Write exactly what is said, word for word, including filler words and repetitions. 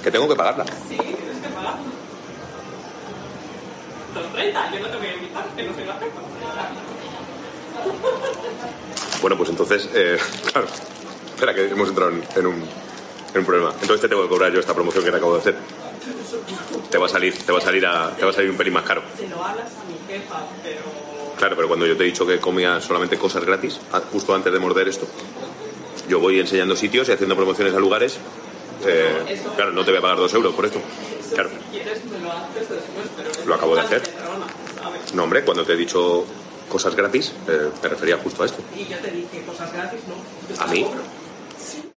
Que tengo que pagarla. Sí, tienes que pagar. Los treinta, yo no te voy a invitar, que no soy la jefa. Bueno, pues entonces, eh, claro, espera que hemos entrado en, en, un, en un problema. Entonces te tengo que cobrar yo esta promoción que te acabo de hacer. Te va a salir, te va a salir a, te va a salir un pelín más caro. Se lo hablas a mi jefa, pero... Claro, pero cuando yo te he dicho que comía solamente cosas gratis, justo antes de morder esto, yo voy enseñando sitios y haciendo promociones a lugares. Eh, claro, no te voy a pagar dos euros por esto. Claro. Si quieres me lo haces después, pero... Lo acabo de hacer. ¿Sabes? No, hombre, cuando te he dicho cosas gratis, eh, me refería justo a esto. Y yo te dije cosas gratis, ¿no? ¿A mí?